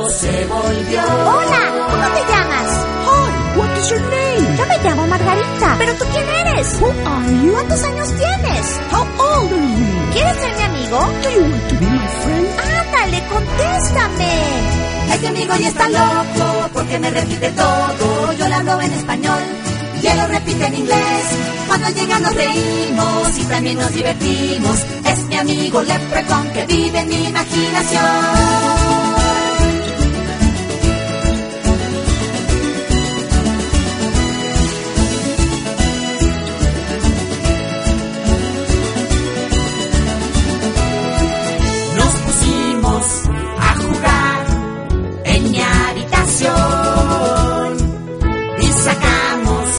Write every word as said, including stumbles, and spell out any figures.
loco se volvió. Hola, ¿cómo te llamas? Hi, what is your name? Yo me llamo Margarita. ¿Pero tú quién eres? Who are you? ¿Cuántos años tienes? How old are you? ¿Quieres ser mi amigo? Do you want to be my friend? Ándale, contéstame. Este amigo ya está loco porque me repite todo. Yo le hablo en español y él lo repite en inglés. Cuando llega nos reímos y también nos divertimos. Es mi amigo Leprechaun que vive en mi imaginación.